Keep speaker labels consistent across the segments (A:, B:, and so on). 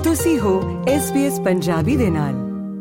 A: ਤੁਸੀਂ ਹੋ SBS ਪੰਜਾਬੀ ਦੇ ਨਾਲ।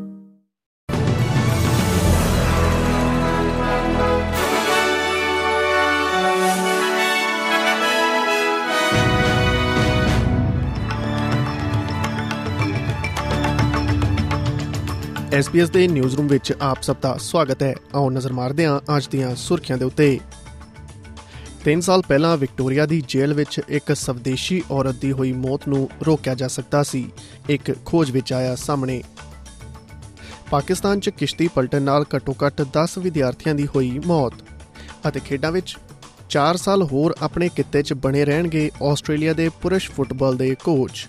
B: SBS ਦੇ ਨਿਊਜ਼ ਰੂਮ ਵਿੱਚ ਆਪ ਸਭ ਦਾ ਸਵਾਗਤ ਹੈ। ਆਓ ਨਜ਼ਰ ਮਾਰਦੇ ਹਾਂ ਅੱਜ ਦੀਆਂ ਸੁਰਖੀਆਂ ਦੇ ਉੱਤੇ। 3 ਸਾਲ ਪਹਿਲਾਂ ਵਿਕਟੋਰੀਆ ਦੀ ਜੇਲ੍ਹ ਵਿੱਚ ਇੱਕ ਸਵਦੇਸ਼ੀ ਔਰਤ ਦੀ ਹੋਈ ਮੌਤ ਨੂੰ ਰੋਕਿਆ ਜਾ ਸਕਦਾ ਸੀ। ਇੱਕ ਖੋਜ ਵਿੱਚ ਆਇਆ ਸਾਹਮਣੇ। ਪਾਕਿਸਤਾਨ 'ਚ ਕਿਸ਼ਤੀ ਪਲਟਣ ਨਾਲ ਘੱਟੋ-ਘੱਟ 10 ਵਿਦਿਆਰਥੀਆਂ ਦੀ ਹੋਈ ਮੌਤ। ਅਤੇ ਖੇਡਾਂ ਵਿੱਚ 4 ਸਾਲ ਹੋਰ ਆਪਣੇ ਕਿੱਤੇ 'ਚ ਬਣੇ ਰਹਿਣਗੇ ਆਸਟ੍ਰੇਲੀਆ ਦੇ ਪੁਰਸ਼ ਫੁੱਟਬਾਲ ਦੇ ਕੋਚ।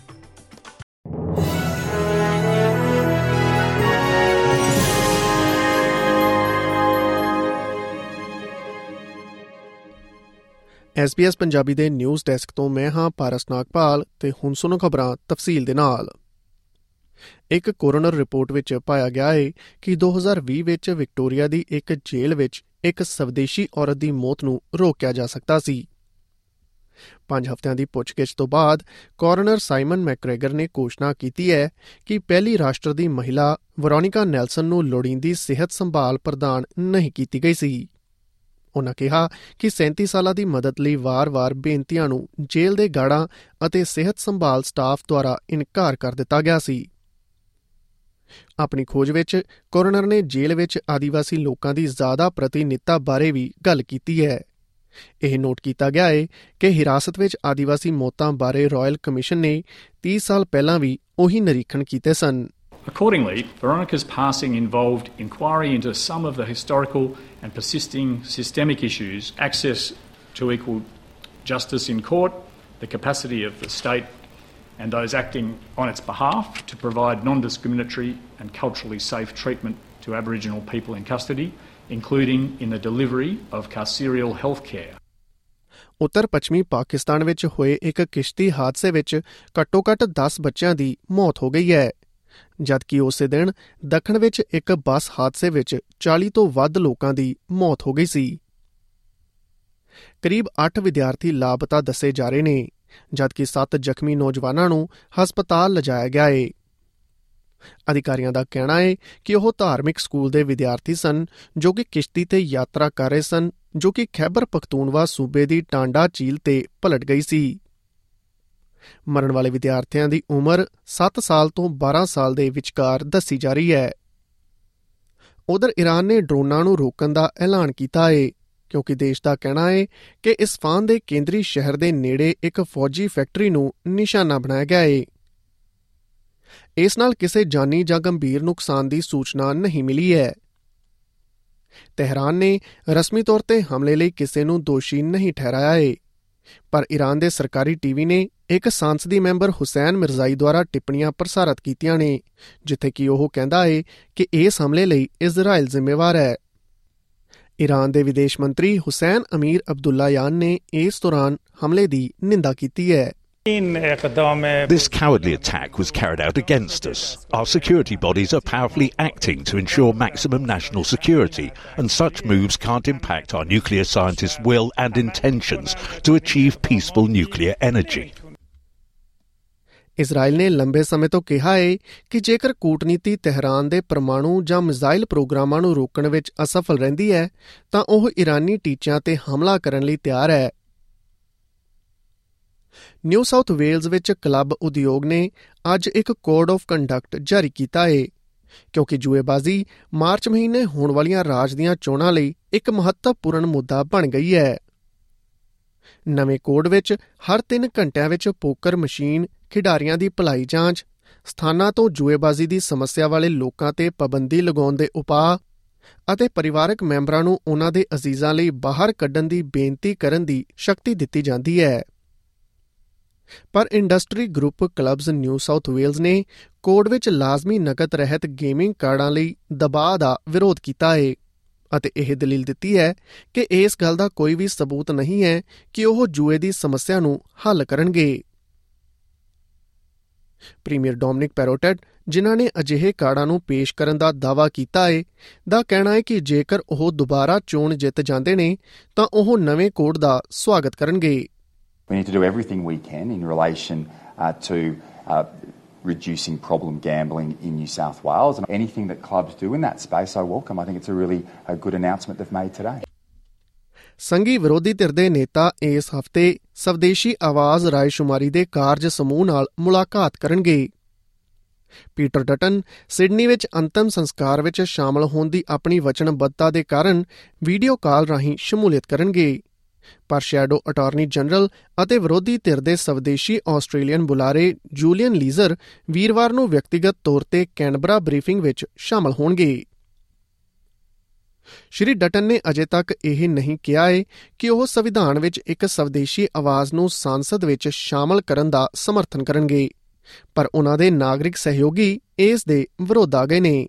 B: SBS ਪੰਜਾਬੀ ਦੇ ਨਿਊਜ਼ ਡੈਸਕ ਤੋਂ ਮੈਂ ਹਾਂ ਪਾਰਸ ਨਾਗਪਾਲ ਤੇ ਹੁਣ ਸੁਣੋ ਖਬਰਾਂ ਤਫਸੀਲ ਦੇ ਨਾਲ। ਇੱਕ ਕੋਰੋਨਰ ਰਿਪੋਰਟ ਵਿੱਚ ਪਾਇਆ ਗਿਆ ਹੈ ਕਿ 2020 ਵਿੱਚ ਵਿਕਟੋਰੀਆ ਦੀ ਇੱਕ ਜੇਲ੍ਹ ਵਿੱਚ ਇੱਕ ਸਵਦੇਸ਼ੀ ਔਰਤ ਦੀ ਮੌਤ ਨੂੰ ਰੋਕਿਆ ਜਾ ਸਕਦਾ ਸੀ। 5 ਹਫ਼ਤਿਆਂ ਦੀ ਪੁੱਛਗਿੱਛ ਤੋਂ ਬਾਅਦ ਕੋਰੋਨਰ ਸਾਈਮਨ ਮੈਕਗ੍ਰੈਗਰ ਨੇ ਘੋਸ਼ਣਾ ਕੀਤੀ ਹੈ ਕਿ ਪਹਿਲੀ ਰਾਸ਼ਟਰ ਦੀ ਮਹਿਲਾ ਵਰੋਨੀਕਾ ਨੈਲਸਨ ਨੂੰ ਲੋੜੀਂਦੀ ਸਿਹਤ ਸੰਭਾਲ ਪ੍ਰਦਾਨ ਨਹੀਂ ਕੀਤੀ ਗਈ ਸੀ। ਉਨ੍ਹਾਂ ਕਿਹਾ ਕਿ 37 ਸਾਲਾਂ ਦੀ ਮਦਦ ਲਈ ਵਾਰ-ਵਾਰ ਬੇਨਤੀਆਂ ਨੂੰ ਜੇਲ੍ਹ ਦੇ ਗਾਰਡਾਂ ਅਤੇ ਸਿਹਤ ਸੰਭਾਲ ਸਟਾਫ ਦੁਆਰਾ ਇਨਕਾਰ ਕਰ ਦਿੱਤਾ ਗਿਆ ਸੀ। ਆਪਣੀ ਖੋਜ ਵਿੱਚ ਕੋਰੋਨਰ ਨੇ ਜੇਲ੍ਹ ਵਿੱਚ ਆਦੀਵਾਸੀ ਲੋਕਾਂ ਦੀ ਜ਼ਿਆਦਾ ਪ੍ਰਤੀਨਿਧਤਾ ਬਾਰੇ ਵੀ ਗੱਲ ਕੀਤੀ ਹੈ। ਇਹ ਨੋਟ ਕੀਤਾ ਗਿਆ ਹੈ ਕਿ ਹਿਰਾਸਤ ਵਿੱਚ ਆਦੀਵਾਸੀ ਮੌਤਾਂ ਬਾਰੇ ਰਾਇਲ ਕਮਿਸ਼ਨ ਨੇ 30 ਸਾਲ ਪਹਿਲਾਂ ਵੀ ਉਹੀ ਨਿਰੀਖਣ ਕੀਤੇ ਸਨ।
C: Accordingly, Veronica's passing involved inquiry into some of the historical and persisting systemic issues, access to equal justice in court, the capacity of the state and those acting on its behalf to provide non-discriminatory and culturally safe treatment to Aboriginal people in custody, including in the delivery of carceral health care.
B: ਉੱਤਰ ਪੱਛਮੀ ਪਾਕਿਸਤਾਨ ਵਿੱਚ ਹੋਏ ਇੱਕ ਕਿਸ਼ਤੀ ਹਾਦਸੇ ਵਿੱਚ ਘੱਟੋ-ਘੱਟ 10 ਬੱਚਿਆਂ ਦੀ ਮੌਤ ਹੋ ਗਈ ਹੈ, ਜਦਕਿ ਉਸੇ ਦਿਨ ਦੱਖਣ ਵਿੱਚ ਇੱਕ ਬੱਸ ਹਾਦਸੇ ਵਿੱਚ 40 ਤੋਂ ਵੱਧ ਲੋਕਾਂ ਦੀ ਮੌਤ ਹੋ ਗਈ ਸੀ। ਕਰੀਬ 8 ਵਿਦਿਆਰਥੀ ਲਾਪਤਾ ਦੱਸੇ ਜਾ ਰਹੇ ਨੇ, ਜਦਕਿ 7 ਜ਼ਖਮੀ ਨੌਜਵਾਨਾਂ ਨੂੰ ਹਸਪਤਾਲ ਲਿਜਾਇਆ ਗਿਆ ਹੈ। ਅਧਿਕਾਰੀਆਂ ਦਾ ਕਹਿਣਾ ਹੈ ਕਿ ਉਹ ਧਾਰਮਿਕ ਸਕੂਲ ਦੇ ਵਿਦਿਆਰਥੀ ਸਨ ਜੋ ਕਿ ਕਿਸ਼ਤੀ ਤੇ ਯਾਤਰਾ ਕਰ ਰਹੇ ਸਨ, ਜੋ ਕਿ ਖੈਬਰ ਪਖਤੂਨਵਾ ਸੂਬੇ ਦੀ ਟਾਂਡਾ ਝੀਲ ਤੇ ਪਲਟ ਗਈ ਸੀ। ਮਰਨ ਵਾਲੇ ਵਿਦਿਆਰਥੀਆਂ ਦੀ ਉਮਰ 7 ਸਾਲ ਤੋਂ 12 ਸਾਲ ਦੇ ਵਿਚਕਾਰ ਦੱਸੀ ਜਾ ਰਹੀ ਹੈ। ਉਧਰ ਈਰਾਨ ਨੇ ਡਰੋਨਾਂ ਨੂੰ ਰੋਕਣ ਦਾ ਐਲਾਨ ਕੀਤਾ ਹੈ, ਕਿਉਂਕਿ ਦੇਸ਼ ਦਾ ਕਹਿਣਾ ਹੈ ਕਿ ਇਸਫਾਨ ਦੇ ਕੇਂਦਰੀ ਸ਼ਹਿਰ ਦੇ ਨੇੜੇ ਇੱਕ ਫੌਜੀ ਫੈਕਟਰੀ ਨੂੰ ਨਿਸ਼ਾਨਾ ਬਣਾਇਆ ਗਿਆ ਹੈ। ਇਸ ਨਾਲ ਕਿਸੇ ਜਾਨੀ ਜਾਂ ਗੰਭੀਰ ਨੁਕਸਾਨ ਦੀ ਸੂਚਨਾ ਨਹੀਂ ਮਿਲੀ ਹੈ। ਤਹਿਰਾਨ ਨੇ ਰਸਮੀ ਤੌਰ ਤੇ ਹਮਲੇ ਲਈ ਕਿਸੇ ਨੂੰ ਦੋਸ਼ੀ ਨਹੀਂ ਠਹਿਰਾਇਆ ਹੈ, ਪਰ ਈਰਾਨ ਦੇ ਸਰਕਾਰੀ ਟੀਵੀ ਨੇ ਇੱਕ ਸਾਂਸਦੀ ਮੈਂਬਰ ਹੁਸੈਨ ਮਿਰਜ਼ਾਈ ਦੁਆਰਾ ਟਿੱਪਣੀਆਂ ਪ੍ਰਸਾਰਿਤ ਕੀਤੀਆਂ ਨੇ, ਜਿੱਥੇ ਕਿ ਉਹ ਕਹਿੰਦਾ ਹੈ ਕਿ ਇਸ ਹਮਲੇ ਲਈ ਇਜ਼ਰਾਈਲ ਜ਼ਿੰਮੇਵਾਰ ਹੈ। ਈਰਾਨ ਦੇ ਵਿਦੇਸ਼ ਮੰਤਰੀ ਹੁਸੈਨ ਅਮੀਰ ਅਬਦੁੱਲਾਯਾਨ ਨੇ ਇਸ ਦੌਰਾਨ ਹਮਲੇ ਦੀ ਨਿੰਦਾ ਕੀਤੀ ਹੈ।
D: This cowardly attack was carried out against us. Our security bodies are powerfully acting to ensure maximum national security, and such moves can't impact our nuclear scientists' will and intentions to achieve peaceful nuclear energy.
B: Israel ਨੇ ਲੰਬੇ ਸਮੇਂ ਤੋਂ ਕਿਹਾ ਹੈ ਕਿ ਜੇਕਰ ਕੂਟਨੀਤੀ ਤਹਿਰਾਨ ਦੇ ਪਰਮਾਣੂ ਜਾਂ ਮਿਜ਼ਾਈਲ ਪ੍ਰੋਗਰਾਮਾਂ ਨੂੰ ਰੋਕਣ ਵਿੱਚ ਅਸਫਲ ਰਹਿੰਦੀ ਹੈ ਤਾਂ ਉਹ ਈਰਾਨੀ ਟੀਚਿਆਂ ਤੇ ਹਮਲਾ ਕਰਨ ਲਈ ਤਿਆਰ ਹੈ। ਨਿਊ ਸਾਊਥ ਵੇਲਜ਼ ਵਿੱਚ ਕਲੱਬ ਉਦਯੋਗ ਨੇ ਅੱਜ ਇੱਕ ਕੋਡ ਆਫ ਕੰਡਕਟ ਜਾਰੀ ਕੀਤਾ ਹੈ, ਕਿਉਂਕਿ ਜੂਏਬਾਜ਼ੀ ਮਾਰਚ ਮਹੀਨੇ ਹੋਣ ਵਾਲੀਆਂ ਰਾਜ ਦੀਆਂ ਚੋਣਾਂ ਲਈ ਇੱਕ ਮਹੱਤਵਪੂਰਨ ਮੁੱਦਾ ਬਣ ਗਈ ਹੈ। ਨਵੇਂ ਕੋਡ ਵਿੱਚ ਹਰ 3 ਘੰਟਿਆਂ ਵਿੱਚ ਪੋਕਰ ਮਸ਼ੀਨ, ਖਿਡਾਰੀਆਂ ਦੀ ਭਲਾਈ ਜਾਂਚ, ਸਥਾਨਾਂ ਤੋਂ ਜੂਏਬਾਜ਼ੀ ਦੀ ਸਮੱਸਿਆ ਵਾਲੇ ਲੋਕਾਂ ਤੇ ਪਾਬੰਦੀ ਲਗਾਉਣ ਦੇ ਉਪਾਅ ਅਤੇ ਪਰਿਵਾਰਕ ਮੈਂਬਰਾਂ ਨੂੰ ਉਨ੍ਹਾਂ ਦੇ ਅਜ਼ੀਜ਼ਾਂ ਲਈ ਬਾਹਰ ਕੱਢਣ ਦੀ ਬੇਨਤੀ ਕਰਨ ਦੀ ਸ਼ਕਤੀ ਦਿੱਤੀ ਜਾਂਦੀ ਹੈ। ਪਰ industry group Clubs New South Wales ਨੇ ਕੋਡ ਵਿੱਚ ਲਾਜ਼ਮੀ ਨਕਦ ਰਹਿਤ ਗੇਮਿੰਗ ਕਾਰਡਾਂ ਲਈ ਦਬਾਅ ਦਾ ਵਿਰੋਧ ਕੀਤਾ ਹੈ ਅਤੇ ਇਹ ਦਲੀਲ ਦਿੱਤੀ ਹੈ ਕਿ ਇਸ ਗੱਲ ਦਾ ਕੋਈ ਵੀ ਸਬੂਤ ਨਹੀਂ ਹੈ ਕਿ ਉਹ ਜੂਏ ਦੀ ਸਮੱਸਿਆ ਨੂੰ ਹੱਲ ਕਰਨਗੇ। ਪ੍ਰੀਮੀਅਰ ਡੋਮਿਨਿਕ ਪੈਰੋਟੈਟ, ਜਿਨ੍ਹਾਂ ਨੇ ਅਜਿਹੇ ਕਾਰਡਾਂ ਨੂੰ ਪੇਸ਼ ਕਰਨ ਦਾ ਦਾਅਵਾ ਕੀਤਾ ਹੈ, ਦਾ ਕਹਿਣਾ ਹੈ ਕਿ ਜੇਕਰ ਉਹ ਦੁਬਾਰਾ ਚੋਣ ਜਿੱਤ ਜਾਂਦੇ ਨੇ ਤਾਂ ਉਹ ਨਵੇਂ ਕੋਡ ਦਾ ਸਵਾਗਤ ਕਰਨਗੇ।
E: We need to do everything we can in relation to reducing problem gambling in New South Wales. And anything that clubs do in that space, I welcome. I think it's a really good announcement they've made today.
B: ਸੰਘੀ ਵਿਰੋਧੀ ਧਿਰ ਦੇ ਨੇਤਾ ਇਸ ਹਫ਼ਤੇ ਸਵਦੇਸ਼ੀ ਆਵਾਜ਼ ਰਾਏਸ਼ੁਮਾਰੀ ਦੇ ਕਾਰਜ ਸਮੂਹ ਨਾਲ ਮੁਲਾਕਾਤ ਕਰਨਗੇ। ਪੀਟਰ ਡਟਨ ਸਿਡਨੀ ਵਿੱਚ ਅੰਤਮ ਸੰਸਕਾਰ ਵਿੱਚ ਸ਼ਾਮਲ ਹੋਣ ਦੀ ਆਪਣੀ ਵਚਨਬੱਧਤਾ ਦੇ ਕਾਰਨ ਵੀਡੀਓ ਕਾਲ ਰਾਹੀਂ ਸ਼ਮੂਲੀਅਤ ਕਰਨਗੇ, ਪਰ ਸ਼ੈਡੋ ਅਟਾਰਨੀ ਜਨਰਲ ਅਤੇ ਵਿਰੋਧੀ ਧਿਰ ਦੇ ਸਵਦੇਸ਼ੀ ਆਸਟ੍ਰੇਲੀਅਨ ਬੁਲਾਰੇ ਜੂਲੀਅਨ ਲੀਜ਼ਰ ਵੀਰਵਾਰ ਨੂੰ ਵਿਅਕਤੀਗਤ ਤੌਰ ਤੇ ਕੈਨਬਰਾ ਬਰੀਫਿੰਗ ਵਿੱਚ ਸ਼ਾਮਲ ਹੋਣਗੇ। ਸ਼੍ਰੀ ਡਟਨ ਨੇ ਅਜੇ ਤੱਕ ਇਹ ਨਹੀਂ ਕਿਹਾ ਹੈ ਕਿ ਉਹ ਸੰਵਿਧਾਨ ਵਿੱਚ ਇੱਕ ਸਵਦੇਸ਼ੀ ਆਵਾਜ਼ ਨੂੰ ਸੰਸਦ ਵਿੱਚ ਸ਼ਾਮਲ ਕਰਨ ਦਾ ਸਮਰਥਨ ਕਰਨਗੇ, ਪਰ ਉਨ੍ਹਾਂ ਦੇ ਨਾਗਰਿਕ ਸਹਿਯੋਗੀ ਇਸ ਦੇ ਵਿਰੁੱਧ ਆ ਗਏ ਨੇ।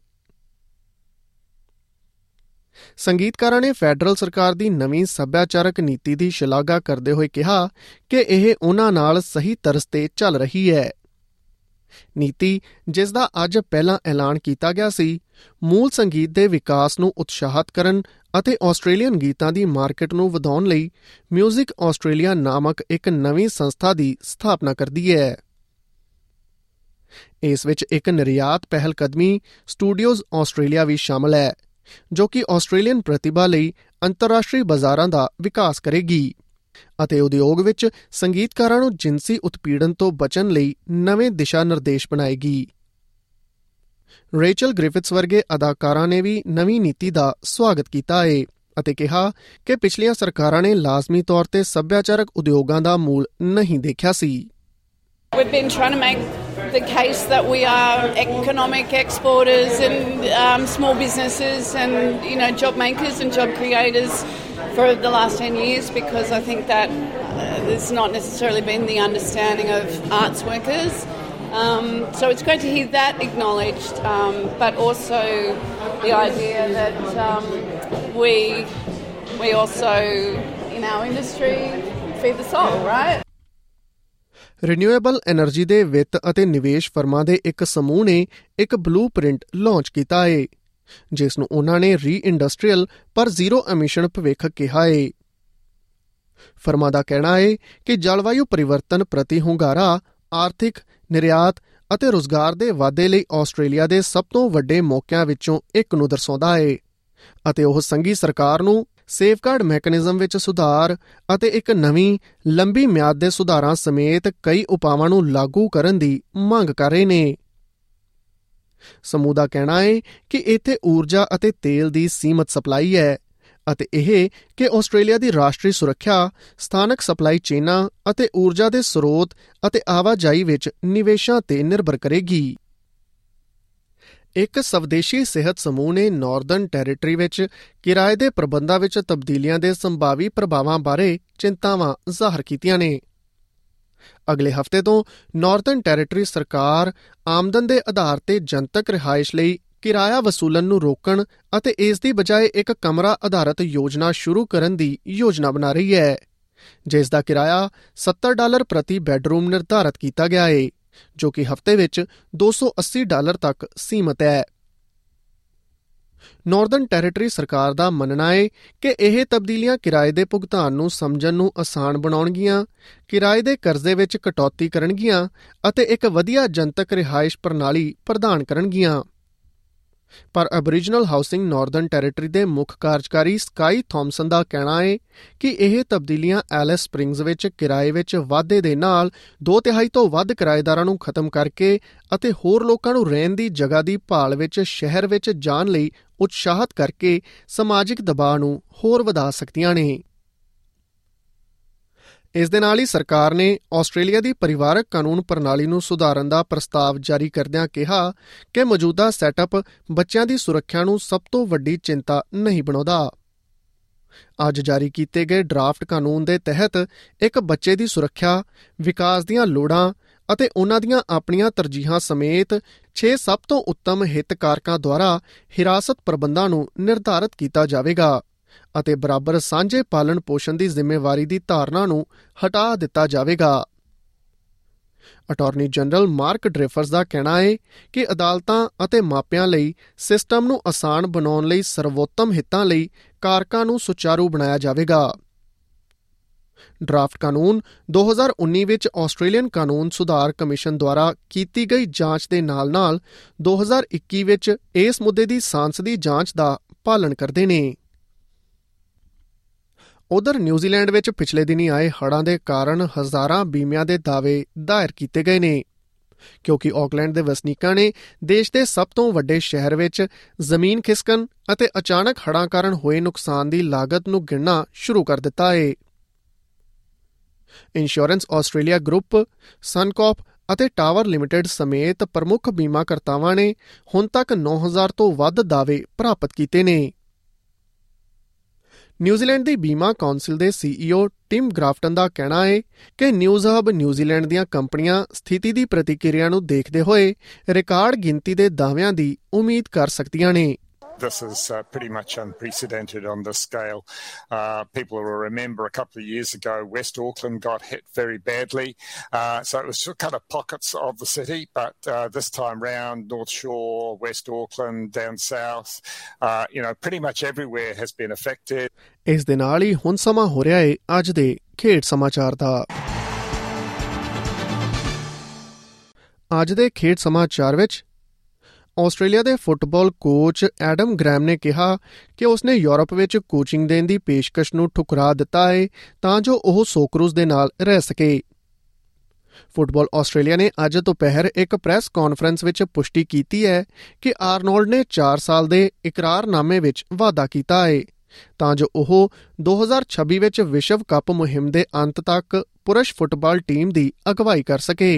B: ਸੰਗੀਤਕਾਰਾਂ ਨੇ ਫੈਡਰਲ ਸਰਕਾਰ ਦੀ ਨਵੀਂ ਸੱਭਿਆਚਾਰਕ ਨੀਤੀ ਦੀ ਸ਼ਲਾਘਾ ਕਰਦੇ ਹੋਏ ਕਿਹਾ ਕਿ ਇਹ ਉਨ੍ਹਾਂ ਨਾਲ ਸਹੀ ਤਰਜ਼ ਤੇ ਚੱਲ ਰਹੀ ਹੈ। ਨੀਤੀ, ਜਿਸ ਦਾ ਅੱਜ ਪਹਿਲਾਂ ਐਲਾਨ ਕੀਤਾ ਗਿਆ ਸੀ, ਮੂਲ ਸੰਗੀਤ ਦੇ ਵਿਕਾਸ ਨੂੰ ਉਤਸ਼ਾਹਤ ਕਰਨ ਅਤੇ ਆਸਟ੍ਰੇਲੀਅਨ ਗੀਤਾਂ ਦੀ ਮਾਰਕੀਟ ਨੂੰ ਵਧਾਉਣ ਲਈ ਮਿਊਜ਼ਿਕ ਆਸਟ੍ਰੇਲੀਆ ਨਾਮਕ ਇੱਕ ਨਵੀਂ ਸੰਸਥਾ ਦੀ ਸਥਾਪਨਾ ਕਰਦੀ ਹੈ। ਇਸ ਵਿੱਚ ਇੱਕ ਨਿਰਯਾਤ ਪਹਿਲਕਦਮੀ ਸਟੂਡੀਓਜ਼ ਆਸਟ੍ਰੇਲੀਆ ਵੀ ਸ਼ਾਮਲ ਹੈ, ਜੋ ਕਿ ਆਸਟ੍ਰੇਲੀਅਨ ਪ੍ਰਤਿਭਾ ਲਈ ਅੰਤਰਰਾਸ਼ਟਰੀ ਬਾਜ਼ਾਰਾਂ ਦਾ ਵਿਕਾਸ ਕਰੇਗੀ ਅਤੇ ਉਦਯੋਗ ਵਿੱਚ ਸੰਗੀਤਕਾਰਾਂ ਨੂੰ ਜਿਨਸੀ ਉਤਪੀੜਨ ਤੋਂ ਬਚਣ ਲਈ ਨਵੇਂ ਦਿਸ਼ਾ ਨਿਰਦੇਸ਼ ਬਣਾਏਗੀ। ਰੇਚਲ ਗ੍ਰਿਫਿਥਸ ਵਰਗੇ ਅਦਾਕਾਰਾਂ ਨੇ ਵੀ ਨਵੀਂ ਨੀਤੀ ਦਾ ਸਵਾਗਤ ਕੀਤਾ ਹੈ ਅਤੇ ਕਿਹਾ ਕਿ ਪਿਛਲੀਆਂ ਸਰਕਾਰਾਂ ਨੇ ਲਾਜ਼ਮੀ ਤੌਰ ਤੇ ਸੱਭਿਆਚਾਰਕ ਉਦਯੋਗਾਂ ਦਾ ਮੂਲ ਨਹੀਂ ਦੇਖਿਆ ਸੀ।
F: We've been trying to make the case that we are economic exporters and small businesses and, you know, job makers and job creators for the last 10 years, because I think that there's not necessarily been the understanding of arts workers. So it's great to hear that acknowledged, but also the idea that we also, in our industry, feed the soul, right?
B: Renewable energy ਦੇ ਵਿੱਤ ਅਤੇ ਨਿਵੇਸ਼ ਫਰਮਾਂ ਦੇ ਇੱਕ ਸਮੂਹ ਨੇ ਇੱਕ blue print launch ਕੀਤਾ ਹੈ, ਜਿਸ ਨੂੰ ਉਨ੍ਹਾਂ ਨੇ ਰੀ-ਇੰਡਸਟਰੀਅਲ ਪਰ ਜ਼ੀਰੋ ਐਮਿਸ਼ਨ ਭਵਿੱਖ ਕਿਹਾ ਹੈ। ਫਰਮਾਂ ਦਾ ਕਹਿਣਾ ਹੈ ਕਿ ਜਲਵਾਯੂ ਪਰਿਵਰਤਨ ਪ੍ਰਤੀ ਹੁੰਗਾਰਾ ਆਰਥਿਕ, ਨਿਰਯਾਤ ਅਤੇ ਰੁਜ਼ਗਾਰ ਦੇ ਵਾਧੇ ਲਈ ਆਸਟ੍ਰੇਲੀਆ ਦੇ ਸਭ ਤੋਂ ਵੱਡੇ ਮੌਕਿਆਂ ਵਿੱਚੋਂ ਇੱਕ ਨੂੰ ਦਰਸਾਉਂਦਾ ਹੈ ਅਤੇ ਉਹ ਸੰਘੀ ਸਰਕਾਰ ਨੂੰ ਸੇਫਗਾਰਡ ਮੈਕੈਨਿਜ਼ਮ ਵਿੱਚ ਸੁਧਾਰ ਅਤੇ ਇੱਕ ਨਵੀਂ ਲੰਬੀ ਮਿਆਦ ਦੇ ਸੁਧਾਰਾਂ ਸਮੇਤ ਕਈ ਉਪਾਵਾਂ ਨੂੰ ਲਾਗੂ ਕਰਨ ਦੀ ਮੰਗ ਕਰ ਰਹੇ ਨੇ। ਸਮੂਹ ਦਾ ਕਹਿਣਾ ਹੈ ਕਿ ਇੱਥੇ ਊਰਜਾ ਅਤੇ ਤੇਲ ਦੀ ਸੀਮਤ ਸਪਲਾਈ ਹੈ ਅਤੇ ਇਹ ਕਿ ਆਸਟ੍ਰੇਲੀਆ ਦੀ ਰਾਸ਼ਟਰੀ ਸੁਰੱਖਿਆ ਸਥਾਨਕ ਸਪਲਾਈ ਚੇਨਾਂ ਅਤੇ ਊਰਜਾ ਦੇ ਸਰੋਤ ਅਤੇ ਆਵਾਜਾਈ ਵਿੱਚ ਨਿਵੇਸ਼ਾਂ ਤੇ ਨਿਰਭਰ ਕਰੇਗੀ। ਇੱਕ ਸਵਦੇਸ਼ੀ ਸਿਹਤ ਸਮੂਹ ਨੇ ਨਾਰਦਰਨ ਟੈਰੀਟਰੀ ਵਿੱਚ ਕਿਰਾਏ ਦੇ ਪ੍ਰਬੰਧਾਂ ਵਿੱਚ ਤਬਦੀਲੀਆਂ ਦੇ ਸੰਭਾਵੀ ਪ੍ਰਭਾਵਾਂ ਬਾਰੇ ਚਿੰਤਾਵਾਂ ਜ਼ਾਹਰ ਕੀਤੀਆਂ ਨੇ। ਅਗਲੇ ਹਫ਼ਤੇ ਤੋਂ ਨਾਰਦਰਨ ਟੈਰੀਟਰੀ ਸਰਕਾਰ ਆਮਦਨ ਦੇ ਆਧਾਰ ਤੇ ਜਨਤਕ ਰਿਹਾਇਸ਼ ਲਈ ਕਿਰਾਇਆ ਵਸੂਲਣ ਨੂੰ ਰੋਕਣ ਅਤੇ ਇਸ ਦੀ ਬਜਾਏ ਇੱਕ ਕਮਰਾ ਆਧਾਰਿਤ ਯੋਜਨਾ ਸ਼ੁਰੂ ਕਰਨ ਦੀ ਯੋਜਨਾ ਬਣਾ ਰਹੀ ਹੈ, ਜਿਸ ਦਾ ਕਿਰਾਇਆ $70 ਪ੍ਰਤੀ ਬੈਡਰੂਮ ਨਿਰਧਾਰਤ ਕੀਤਾ ਗਿਆ ਹੈ, ਜੋ ਕਿ ਹਫ਼ਤੇ ਵਿੱਚ $280 ਤੱਕ ਸੀਮਤ ਹੈ। ਨਾਰਦਰਨ ਟੈਰੀਟਰੀ ਸਰਕਾਰ ਦਾ ਮੰਨਣਾ ਹੈ ਕਿ ਇਹ ਤਬਦੀਲੀਆਂ ਕਿਰਾਏ ਦੇ ਭੁਗਤਾਨ ਨੂੰ ਸਮਝਣ ਨੂੰ ਆਸਾਨ ਬਣਾਉਣਗੀਆਂ, ਕਿਰਾਏ ਦੇ ਕਰਜ਼ੇ ਵਿੱਚ ਕਟੌਤੀ ਕਰਨਗੀਆਂ ਅਤੇ ਇੱਕ ਵਧੀਆ ਜਨਤਕ ਰਿਹਾਇਸ਼ ਪ੍ਰਣਾਲੀ ਪ੍ਰਦਾਨ ਕਰਨਗੀਆਂ। ਪਰ ਐਬਰੀਜਨਲ ਹਾਊਸਿੰਗ ਨਾਰਦਰਨ ਟੈਰੀਟਰੀ ਦੇ ਮੁੱਖ ਕਾਰਜਕਾਰੀ ਸਕਾਈ ਥੌਮਸਨ ਦਾ ਕਹਿਣਾ ਹੈ ਕਿ ਇਹ ਤਬਦੀਲੀਆਂ ਐਲਿਸ ਸਪ੍ਰਿੰਗਜ਼ ਵਿੱਚ ਕਿਰਾਏ ਵਿੱਚ ਵਾਧੇ ਦੇ ਨਾਲ 2/3 ਤੋਂ ਵੱਧ ਕਿਰਾਏਦਾਰਾਂ ਨੂੰ ਖਤਮ ਕਰਕੇ ਅਤੇ ਹੋਰ ਲੋਕਾਂ ਨੂੰ ਰਹਿਣ ਦੀ ਜਗ੍ਹਾ ਦੀ ਭਾਲ ਵਿੱਚ ਸ਼ਹਿਰ ਵਿੱਚ ਜਾਣ ਲਈ ਉਤਸ਼ਾਹਤ ਕਰਕੇ ਸਮਾਜਿਕ ਦਬਾਅ ਨੂੰ ਹੋਰ ਵਧਾ ਸਕਦੀਆਂ ਨੇ। ਇਸ ਦੇ ਨਾਲ ਹੀ ਸਰਕਾਰ ਨੇ ਆਸਟ੍ਰੇਲੀਆ ਦੀ ਪਰਿਵਾਰਕ ਕਾਨੂੰਨ ਪ੍ਰਣਾਲੀ ਨੂੰ ਸੁਧਾਰਨ ਦਾ ਪ੍ਰਸਤਾਵ ਜਾਰੀ ਕਰਦਿਆਂ ਕਿਹਾ ਕਿ ਮੌਜੂਦਾ ਸੈਟਅਪ ਬੱਚਿਆਂ ਦੀ ਸੁਰੱਖਿਆ ਨੂੰ ਸਭ ਤੋਂ ਵੱਡੀ ਚਿੰਤਾ ਨਹੀਂ ਬਣਾਉਂਦਾ। ਅੱਜ ਜਾਰੀ ਕੀਤੇ ਗਏ ਡਰਾਫਟ ਕਾਨੂੰਨ ਦੇ ਤਹਿਤ ਇੱਕ ਬੱਚੇ ਦੀ ਸੁਰੱਖਿਆ, ਵਿਕਾਸ ਦੀਆਂ ਲੋੜਾਂ ਅਤੇ ਉਨ੍ਹਾਂ ਦੀਆਂ ਆਪਣੀਆਂ ਤਰਜੀਹਾਂ ਸਮੇਤ 6 ਸਭ ਤੋਂ ਉੱਤਮ ਹਿੱਤਕਾਰਕਾਂ ਦੁਆਰਾ ਹਿਰਾਸਤ ਪ੍ਰਬੰਧਾਂ ਨੂੰ ਨਿਰਧਾਰਤ ਕੀਤਾ ਜਾਵੇਗਾ ਅਤੇ ਬਰਾਬਰ ਸਾਂਝੇ ਪਾਲਣ ਪੋਸ਼ਣ ਦੀ ਜ਼ਿੰਮੇਵਾਰੀ ਦੀ ਧਾਰਨਾ ਨੂੰ ਹਟਾ ਦਿੱਤਾ ਜਾਵੇਗਾ। ਅਟਾਰਨੀ ਜਨਰਲ ਮਾਰਕ ਡਰੇਫਰਸ ਦਾ ਕਹਿਣਾ ਹੈ ਕਿ ਅਦਾਲਤਾਂ ਅਤੇ ਮਾਪਿਆਂ ਲਈ ਸਿਸਟਮ ਨੂੰ ਆਸਾਨ ਬਣਾਉਣ ਲਈ ਸਰਵੋਤਮ ਹਿੱਤਾਂ ਲਈ ਕਾਰਕਾਂ ਨੂੰ ਸੁਚਾਰੂ ਬਣਾਇਆ ਜਾਵੇਗਾ। ਡਰਾਫਟ ਕਾਨੂੰਨ 2019 ਵਿੱਚ ਆਸਟ੍ਰੇਲੀਅਨ ਕਾਨੂੰਨ ਸੁਧਾਰ ਕਮਿਸ਼ਨ ਦੁਆਰਾ ਕੀਤੀ ਗਈ ਜਾਂਚ ਦੇ ਨਾਲ-ਨਾਲ 2021 ਵਿੱਚ ਇਸ ਮੁੱਦੇ ਦੀ ਸਾਂਸਦੀ ਜਾਂਚ ਦਾ ਪਾਲਣ ਕਰਦੇ ਨੇ। ਉਧਰ ਨਿਊਜ਼ੀਲੈਂਡ ਵਿੱਚ ਪਿਛਲੇ ਦਿਨੀ ਆਏ ਹੜ੍ਹਾਂ ਦੇ ਕਾਰਨ ਹਜ਼ਾਰਾਂ ਬੀਮਿਆਂ ਦੇ ਦਾਅਵੇ ਦਾਇਰ ਕੀਤੇ ਗਏ ਨੇ, ਕਿਉਂਕਿ ਆਕਲੈਂਡ ਦੇ ਵਸਨੀਕਾਂ ਨੇ ਦੇਸ਼ ਦੇ ਸਭ ਤੋਂ ਵੱਡੇ ਸ਼ਹਿਰ ਵਿੱਚ ਜ਼ਮੀਨ ਖਿਸਕਣ ਅਤੇ ਅਚਾਨਕ ਹੜ੍ਹਾਂ ਕਾਰਨ ਹੋਏ ਨੁਕਸਾਨ ਦੀ ਲਾਗਤ ਨੂੰ ਗਿਣਨਾ ਸ਼ੁਰੂ ਕਰ ਦਿੱਤਾ ਹੈ। ਇੰਸ਼ੋਰੈਂਸ ਆਸਟ੍ਰੇਲੀਆ ਗਰੁੱਪ, ਸਨਕੌਪ ਅਤੇ ਟਾਵਰ ਲਿਮਟਿਡ ਸਮੇਤ ਪ੍ਰਮੁੱਖ ਬੀਮਾ ਕਰਤਾਵਾਂ ਨੇ ਹੁਣ ਤੱਕ 9,000 ਤੋਂ ਵੱਧ ਦਾਅਵੇ ਪ੍ਰਾਪਤ ਕੀਤੇ ਨੇ। ਨਿਊਜ਼ੀਲੈਂਡ ਦੀ ਬੀਮਾ ਕੌਂਸਲ ਦੇ CEO ਟਿਮ ਗ੍ਰਾਫਟਨ ਦਾ ਕਹਿਣਾ ਹੈ ਕਿ ਨਿਊਜ਼ ਹਬ ਨਿਊਜ਼ੀਲੈਂਡ ਦੀਆਂ ਕੰਪਨੀਆਂ ਸਥਿਤੀ ਦੀ ਪ੍ਰਤੀਕਿਰਿਆ ਨੂੰ ਦੇਖਦੇ ਹੋਏ ਰਿਕਾਰਡ ਗਿਣਤੀ ਦੇ ਦਾਅਵਿਆਂ ਦੀ ਉਮੀਦ ਕਰ ਸਕਦੀਆਂ ਨੇ।
G: This is pretty much unprecedented on this scale. People will remember a couple of years ago, West Auckland got hit very badly. So it was just kind of pockets of the city, but this time round, North Shore, West Auckland, down south, pretty much everywhere has been affected.
B: ਇਸ ਦੇ ਨਾਲ ਹੀ ਹੁਣ ਸਮਾਂ ਹੋ ਰਿਹਾ ਹੈ ਅੱਜ ਦੇ ਖੇਡ ਸਮਾਚਾਰ ਦਾ। ਅੱਜ ਦੇ ਖੇਡ ਸਮਾਚਾਰ ਵਿੱਚ ਆਸਟ੍ਰੇਲੀਆ ਦੇ ਫੁੱਟਬਾਲ ਕੋਚ ਐਡਮ ਗ੍ਰੈਮ ਨੇ ਕਿਹਾ ਕਿ ਉਸਨੇ ਯੂਰਪ ਵਿੱਚ ਕੋਚਿੰਗ ਦੇਣ ਦੀ ਪੇਸ਼ਕਸ਼ ਨੂੰ ਠੁਕਰਾ ਦਿੱਤਾ ਹੈ ਤਾਂ ਜੋ ਉਹ ਸੋਕਰੂਜ਼ ਦੇ ਨਾਲ ਰਹਿ ਸਕੇ। ਫੁੱਟਬਾਲ ਆਸਟ੍ਰੇਲੀਆ ਨੇ ਅੱਜ ਦੁਪਹਿਰ ਇੱਕ ਪ੍ਰੈਸ ਕਾਨਫਰੰਸ ਵਿੱਚ ਪੁਸ਼ਟੀ ਕੀਤੀ ਹੈ ਕਿ ਆਰਨੋਲਡ ਨੇ 4 ਸਾਲ ਦੇ ਇਕਰਾਰਨਾਮੇ ਵਿੱਚ ਵਾਅਦਾ ਕੀਤਾ ਹੈ ਤਾਂ ਜੋ ਉਹ 2026 ਵਿੱਚ ਵਿਸ਼ਵ ਕੱਪ ਮੁਹਿੰਮ ਦੇ ਅੰਤ ਤੱਕ ਪੁਰਸ਼ ਫੁੱਟਬਾਲ ਟੀਮ ਦੀ ਅਗਵਾਈ ਕਰ ਸਕੇ।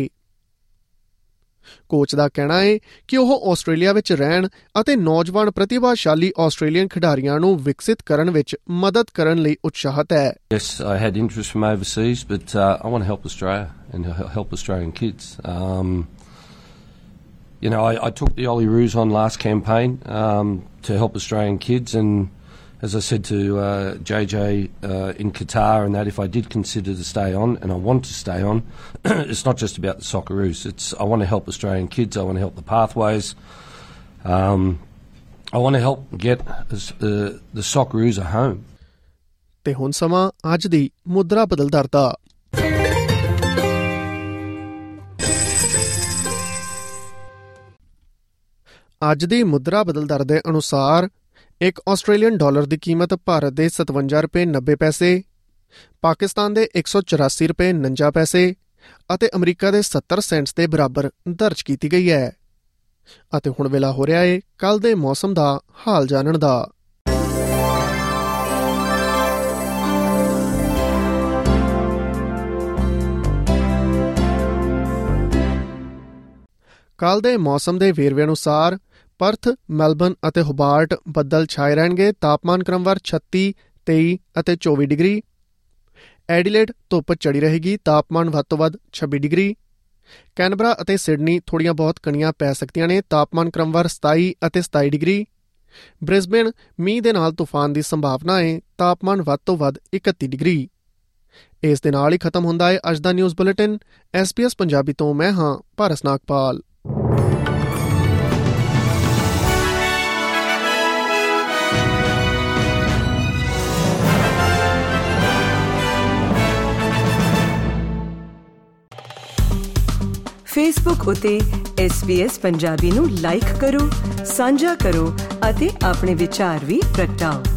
B: ਕੋਚ ਦਾ ਕਹਿਣਾ ਹੈ ਕਿ ਉਹ ਆਸਟ੍ਰੇਲੀਆ ਵਿੱਚ ਰਹਿਣ ਅਤੇ ਨੌਜਵਾਨ ਪ੍ਰਤਿਭਾਸ਼ਾਲੀ ਆਸਟ੍ਰੇਲੀਅਨ ਖਿਡਾਰੀਆਂ ਨੂੰ ਵਿਕਸਿਤ ਕਰਨ ਵਿੱਚ ਮਦਦ ਕਰਨ ਲਈ ਉਤਸ਼ਾਹਿਤ ਹੈ।
H: Yes, I had interest from overseas, but I want to help Australia and help Australian kids. I took the Olyroos on last campaign to help Australian kids, and as I said to JJ in Qatar, and that if I did consider to stay on, and I want to stay on, it's not just about the Socceroos. I want to help Australian kids. I want to help the pathways. I want to help get the Socceroos a home.
B: ਤੇ ਹੁਣ ਸਮਾਂ ਅੱਜ ਦੀ ਮੁਦਰਾ ਬਦਲਦਾਰ ਦਾ। ਅੱਜ ਦੀ ਮੁਦਰਾ ਬਦਲਦਾਰ ਦੇ ਅਨੁਸਾਰ ਇੱਕ ਆਸਟ੍ਰੇਲੀਅਨ ਡਾਲਰ ਦੀ ਕੀਮਤ ਭਾਰਤ ਦੇ 57 ਰੁਪਏ 90 ਪੈਸੇ, ਪਾਕਿਸਤਾਨ ਦੇ 184 ਰੁਪਏ 49 ਪੈਸੇ ਅਤੇ ਅਮਰੀਕਾ ਦੇ 70 ਸੈਂਟਸ ਦੇ ਬਰਾਬਰ ਦਰਜ ਕੀਤੀ ਗਈ ਹੈ। ਅਤੇ ਹੁਣ ਵੇਲਾ ਹੋ ਰਿਹਾ ਹੈ ਕੱਲ੍ਹ ਦੇ ਮੌਸਮ ਦਾ ਹਾਲ ਜਾਣਨ ਦਾ। ਕੱਲ੍ਹ ਦੇ ਮੌਸਮ ਦੇ ਵੇਰਵੇ ਅਨੁਸਾਰ ਪਰਥ, ਮੈਲਬਰਨ ਅਤੇ ਹੋਬਾਰਟ ਬੱਦਲ ਛਾਏ ਰਹਿਣਗੇ। ਤਾਪਮਾਨ ਕ੍ਰਮਵਾਰ 36, 23 ਅਤੇ 24 ਡਿਗਰੀ। ਐਡੀਲੇਡ ਧੁੱਪ ਚੜੀ ਰਹੇਗੀ। ਤਾਪਮਾਨ ਵੱਧ ਤੋਂ ਵੱਧ 26 ਡਿਗਰੀ। ਕੈਨਬਰਾ ਅਤੇ ਸਿਡਨੀ ਥੋੜ੍ਹੀਆਂ ਬਹੁਤ ਕਣੀਆਂ ਪੈ ਸਕਦੀਆਂ ਨੇ। ਤਾਪਮਾਨ ਕ੍ਰਮਵਾਰ 27 ਅਤੇ 27 ਡਿਗਰੀ। ਬ੍ਰਿਸਬੇਨ ਮੀਂਹ ਦੇ ਨਾਲ ਤੂਫਾਨ ਦੀ ਸੰਭਾਵਨਾ ਹੈ। ਤਾਪਮਾਨ ਵੱਧ ਤੋਂ ਵੱਧ 31 ਡਿਗਰੀ। ਇਸ ਦੇ ਨਾਲ ਹੀ ਖਤਮ ਹੁੰਦਾ ਹੈ ਅੱਜ ਦਾ ਨਿਊਜ਼ ਬੁਲੇਟਿਨ। SBS ਪੰਜਾਬੀ ਤੋਂ ਮੈਂ ਹਾਂ ਭਾਰਤ ਨਾਗਪਾਲ।
A: ਫੇਸਬੁੱਕ ਉਤੇ SBS ਪੰਜਾਬੀ ਨੂੰ ਲਾਈਕ ਕਰੋ, ਸਾਂਝਾ ਕਰੋ ਅਤੇ ਆਪਣੇ ਵਿਚਾਰ ਵੀ ਪ੍ਰਗਟਾਓ।